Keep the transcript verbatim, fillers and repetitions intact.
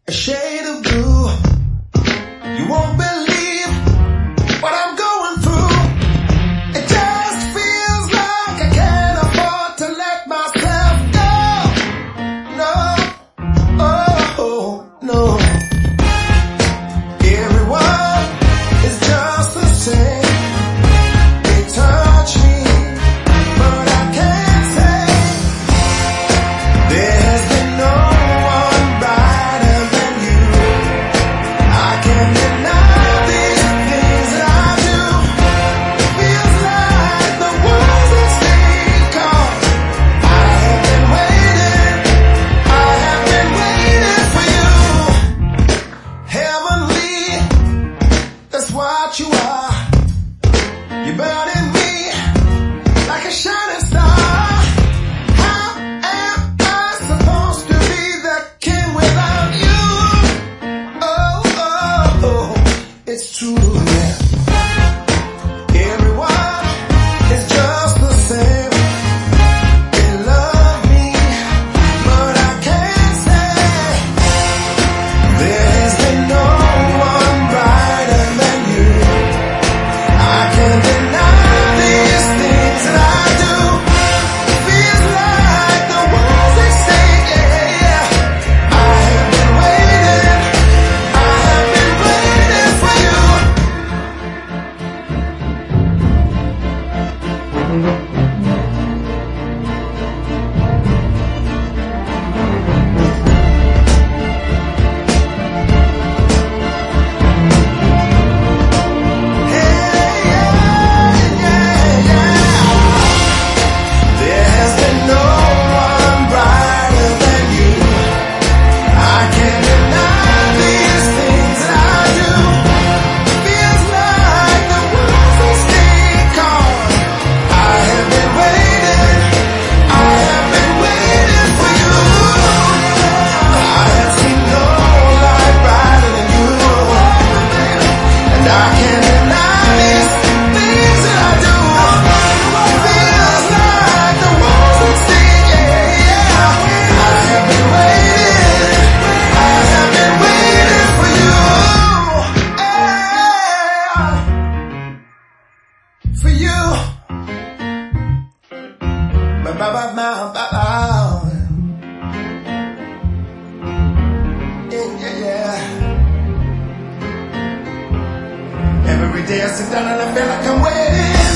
a shade of blue. You won't believe what I'm going through. It just feels like I can't afford to let myself go. No, oh, no. Everyone is just the same. They touch me, but I can't say there has been no one brighter than you. I can't deny these things that I do. Feels like the world's at stake. I have been waiting, I have been waiting for you. Heavenly, that's what you are. You burn in me like a shining star. How am I supposed to be the king without you? Oh, oh, oh, it's true, yeah. Everyone is just the same. They love me, but I can't say there has been no one brighter than you. I can't deny these things that I do. Feels like the world's at stake, yeah. I have been waiting, I have been waiting for you. There has been no one brighter than you. I can't deny these things that I do. Feels like the world's at stake. I have been waiting, I have been waiting for you. I have seen no light brighter than you, and I can't deny these things that I do. Feels like the world's at stake, yeah. I have been waiting, I have been waiting for you, yeah. For you. Ba ba ba ba ba ba. Yeah, yeah, yeah. Every day I sit down and I feel like I'm waiting.